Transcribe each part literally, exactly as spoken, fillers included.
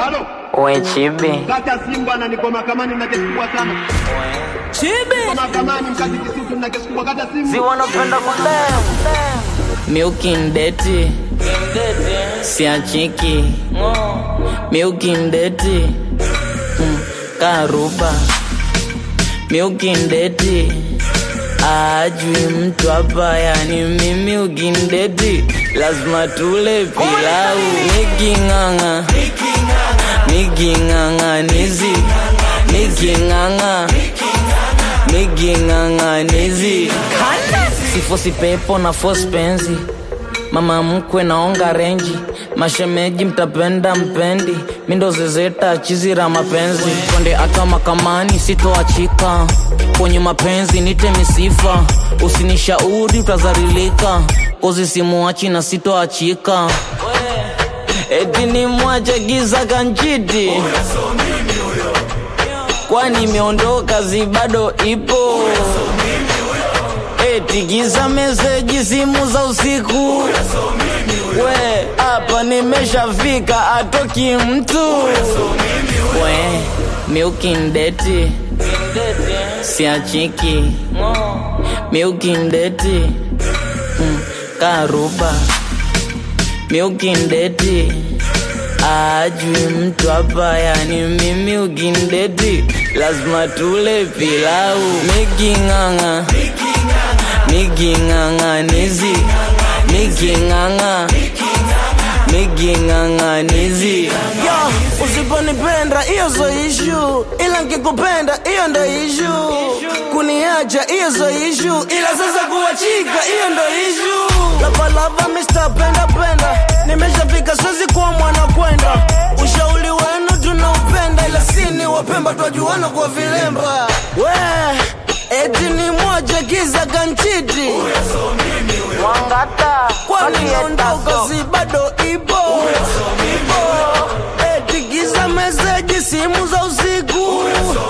Halo. Oe Chibi. Kata Simba na niko mahakamani na kesi kubwa sana. Chibi. Niko mahakamani mkazi Kisutu na kesi kubwa kata Simba. Si wanapenda kudem. Milky ndeti. Siachiki. Milky ndeti. Karuba. Milky ndeti. Ajui mtu hapa yani mimi ukindeti lazima tule pilau. Nikinganga Nikinganga nizi Nikinganga Nikinganga nizi Sifosi pepo na force penzi. Mama mkwe naonga renji. Mashemeji mtapenda mpendi. Mindo zezeta chizira mapenzi. Konde aka makamani sitoachika. Kwenye mapenzi nite misifa. Usinishauri utazarilika. Kozi simuachi na sitoachika. Eti ni mwache giza kanchiti. Kwani meondoka zibado ipo. Eti giza meseji simu za usiku. We, hapa nimeshafika atoki mtu. We, Milky ndeti. Siachiki. Milky ndeti. Karuba. Milky ndeti. Ajui mtu hapa yani mimi ukindeti lazima tule pilau. Nikinganga Nikinganga nizi Nikinganga Nikinganga nizi. Yo, usiponipenda iyo zo issue. Ila nkikupenda iyo ndo issue. Kuniacha iyo zo issue. Ila sasa kuachika iyo ndo issue. Lava lava mister penda penda. Nimeshafika siwezi kuwa mwana kwenda. Ushauri wenu tunaupenda. Ila sini wapemba twajuana kwa vilemba. We, eti ni moja giza kanchiti. Mwangata Kwani naondoka si bado ipo. Eti giza meseji simu za usiku.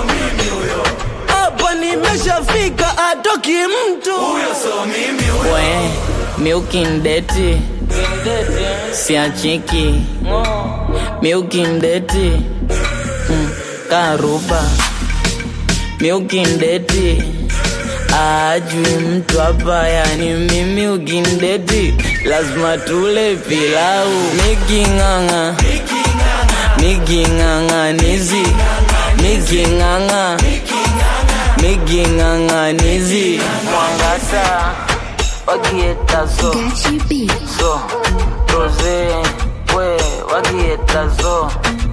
Hapa nimeshafika atoki mtu. We, Milky ndeti. Siachiki. Milky ndeti. Karuba. Milky ndeti. Ajui mtu hapa yani mimi ukindeti lazima tule pilau. Nikinganga Nikinganga nizi Nikinganga Nikinganga nizi. Mwangata wakieta zo So Rose we wakieta zo